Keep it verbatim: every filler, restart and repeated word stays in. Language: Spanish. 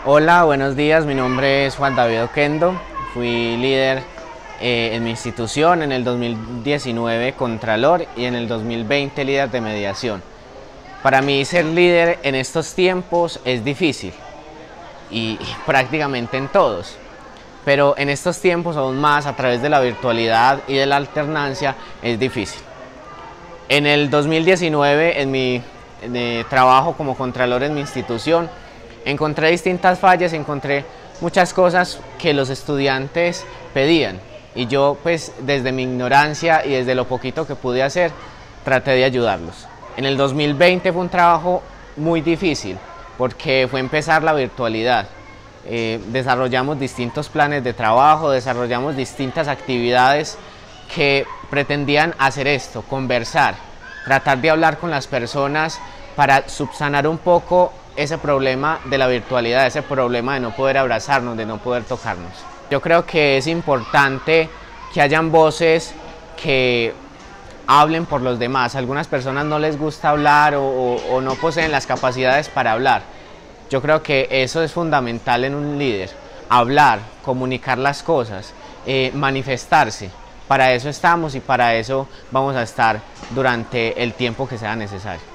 Hola, buenos días, mi nombre es Juan David Oquendo, fui líder eh, en mi institución en el dos mil diecinueve Contralor y en el dos mil veinte líder de mediación. Para mí ser líder en estos tiempos es difícil y, y prácticamente en todos, pero en estos tiempos aún más a través de la virtualidad y de la alternancia es difícil. En el dos mil diecinueve en mi en trabajo como Contralor en mi institución encontré distintas fallas, encontré muchas cosas que los estudiantes pedían y yo pues desde mi ignorancia y desde lo poquito que pude hacer traté de ayudarlos. En el dos mil veinte fue un trabajo muy difícil porque fue empezar la virtualidad. Eh, desarrollamos distintos planes de trabajo, desarrollamos distintas actividades que pretendían hacer esto, conversar, tratar de hablar con las personas para subsanar un poco ese problema de la virtualidad, ese problema de no poder abrazarnos, de no poder tocarnos. Yo creo que es importante que hayan voces que hablen por los demás. A algunas personas no les gusta hablar o, o, o no poseen las capacidades para hablar. Yo creo que eso es fundamental en un líder, hablar, comunicar las cosas, eh, manifestarse. Para eso estamos y para eso vamos a estar durante el tiempo que sea necesario.